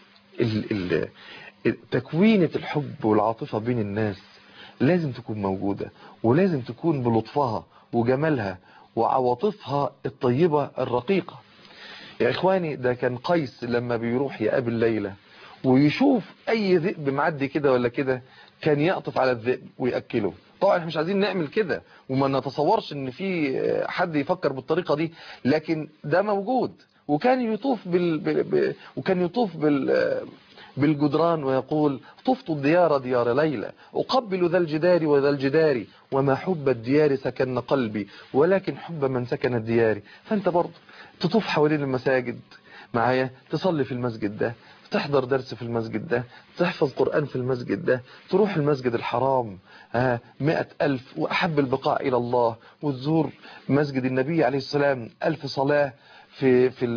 [SPEAKER 1] ال ال تكوينة الحب والعاطفة بين الناس لازم تكون موجودة، ولازم تكون بلطفها وجمالها وعواطفها الطيبة الرقيقة. يا إخواني، ده كان قيس لما بيروح يقابل ليلى ويشوف أي ذئب معدي كده ولا كده كان يقطف على الذئب ويأكله. طبعا احنا مش عايزين نعمل كده وما نتصورش ان في حد يفكر بالطريقة دي، لكن ده موجود. وكان يطوف بال... ب... وكان يطوف بال... بالجدران ويقول طفت الديار ديار ليلى أقبل ذا الجدار وذا الجدار وما حب الديار سكن قلبي ولكن حب من سكن الديار. فانت برضه تطوف حوالين المساجد معايا، تصلي في المسجد ده، تحضر درس في المسجد ده، تحفظ قرآن في المسجد ده، تروح المسجد الحرام ها مئة ألف وأحب البقاع إلى الله، وتزور مسجد النبي عليه السلام ألف صلاة في في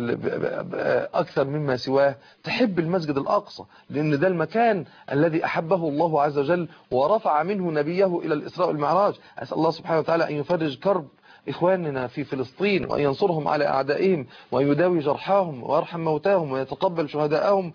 [SPEAKER 1] أكثر مما سواه، تحب المسجد الأقصى لأن ده المكان الذي أحبه الله عز وجل ورفع منه نبيه إلى الإسراء والمعراج. أسأل الله سبحانه وتعالى أن يفرج كرب إخواننا في فلسطين وأن ينصرهم على أعدائهم وأن يداوي جرحاهم ويرحم موتاهم ويتقبل شهداءهم.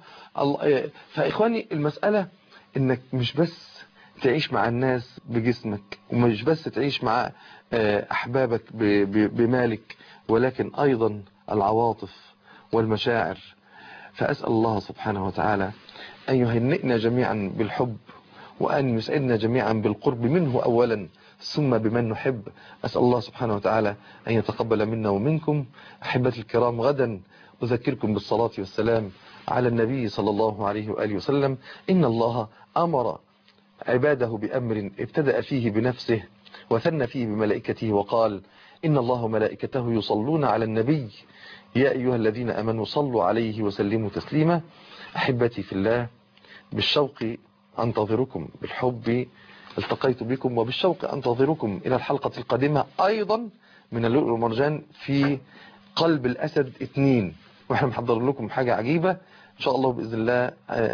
[SPEAKER 1] فإخواني، المسألة إنك مش بس تعيش مع الناس بجسمك ومش بس تعيش مع أحبابك بمالك، ولكن أيضا العواطف والمشاعر. فأسأل الله سبحانه وتعالى أن يهنئنا جميعا بالحب وأن يسعدنا جميعا بالقرب منه أولا ثم بمن نحب. أسأل الله سبحانه وتعالى أن يتقبل منا ومنكم. أحبتي الكرام، غدا أذكركم بالصلاة والسلام على النبي صلى الله عليه وآله وسلم. إن الله أمر عباده بأمر ابتدأ فيه بنفسه وثنى فيه بملائكته وقال إن الله ملائكته يصلون على النبي يا أيها الذين أمنوا صلوا عليه وسلموا تسليما. أحبتي في الله، بالشوق أنتظركم، بالحب التقيت بكم، وبالشوق أنتظركم إلى الحلقة القادمة أيضا من اللؤلؤ والمرجان في قلب الأسد اثنين، وإحنا محضر لكم حاجة عجيبة إن شاء الله بإذن الله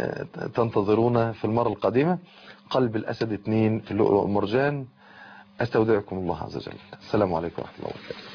[SPEAKER 1] تنتظرونا في المرة القادمة. قلب الأسد اثنين في اللؤلؤ والمرجان. أستودعكم الله عز وجل. السلام عليكم ورحمة الله وبركاته.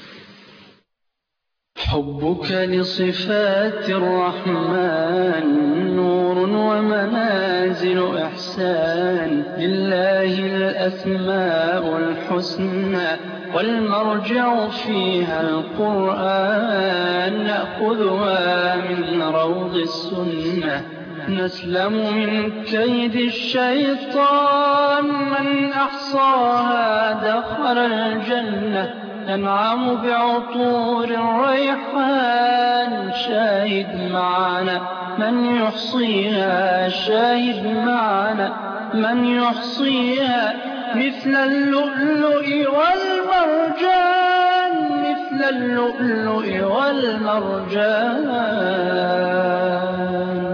[SPEAKER 5] حبك لصفات الرحمن نور ومنازل إحسان، لله الأسماء الحسنى والمرجع فيها القرآن، نأخذها من روض السنة نسلم من كيد الشيطان، من أحصاها دخل الجنة ننعم بعطور الريحان. شاهد معنا من يحصيها، شاهد معنا من يحصيها، مثل اللؤلؤ والمرجان، مثل اللؤلؤ والمرجان.